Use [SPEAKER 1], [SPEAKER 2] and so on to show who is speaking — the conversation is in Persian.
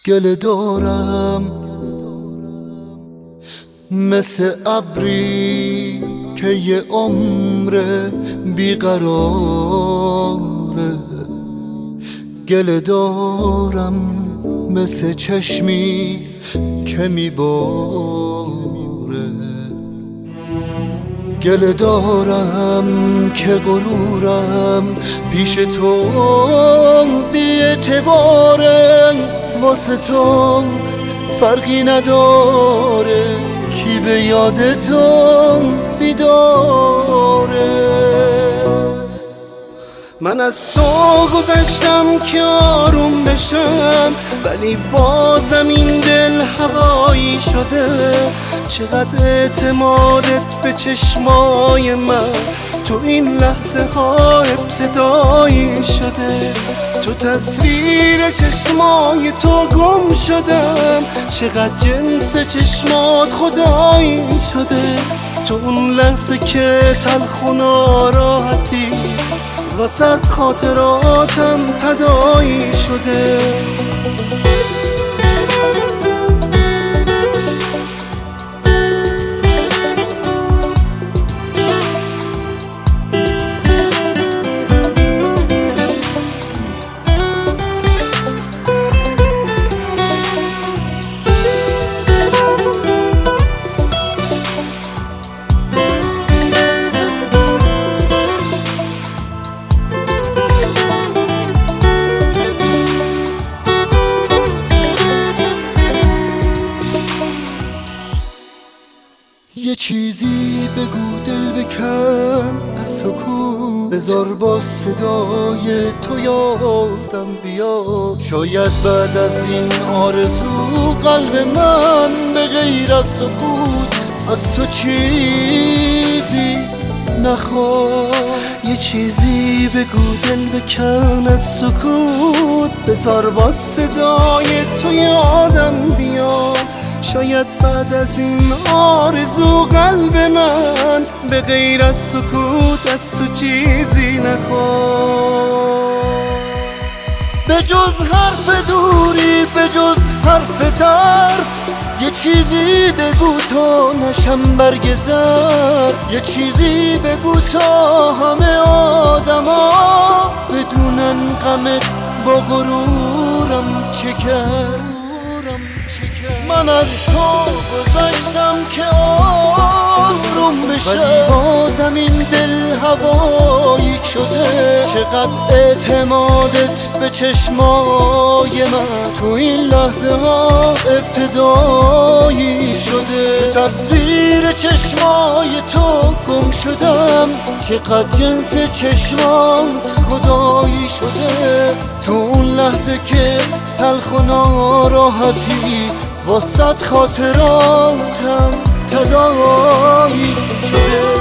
[SPEAKER 1] گله دارم مثل ابری که یه عمر بیقراره. گله دارم مثل چشمی که میباره. گله دارم که غرورم پیش تو بی اعتباره. واسه تو فرقی نداره کی به یاد تو بیداره. من از تو گذشتم که آروم بشم، ولی بازم این دل هوایی شده. چقدر اعتمادت به چشمای من تو این لحظه ها ابتدایی شده. تو تصویر چشمای تو گم شدم، چقدر جنس چشمات خدایی شده. تو اون لحظه که تلخ و ناراحتی واسه خاطراتم تداعی شده. یه چیزی بگو دل بکن از سکوت، بذار با صدای تو یادم بیاد. شاید بعد از این آرزو قلب من به غیر از سکوت از تو چیزی نخواد. یه چیزی بگو دل بکن از سکوت، بذار با صدای تو یادم بیاد. شاید بعد از این آرزو قلب من به غیر از سکوت از تو چیزی نخواد. به جز حرف دوری، به جز حرف طرف، یه چیزی بگو تا نشم برگ زرد. یه چیزی بگو تا همه آدما بدونن غمت با غرورم چه کرد. من از تو گذشتم که آروم بشه، ولی بازم این دل هوایی شده. چقدر اعتمادت به چشمای من تو این لحظه ها ابتدایی شده. تصویر چشمای تو گم شدم، چقدر جنس چشمات خدایی شده. تو اون لحظه که تلخ و ناراحتی واسه خاطراتم تداعی شده.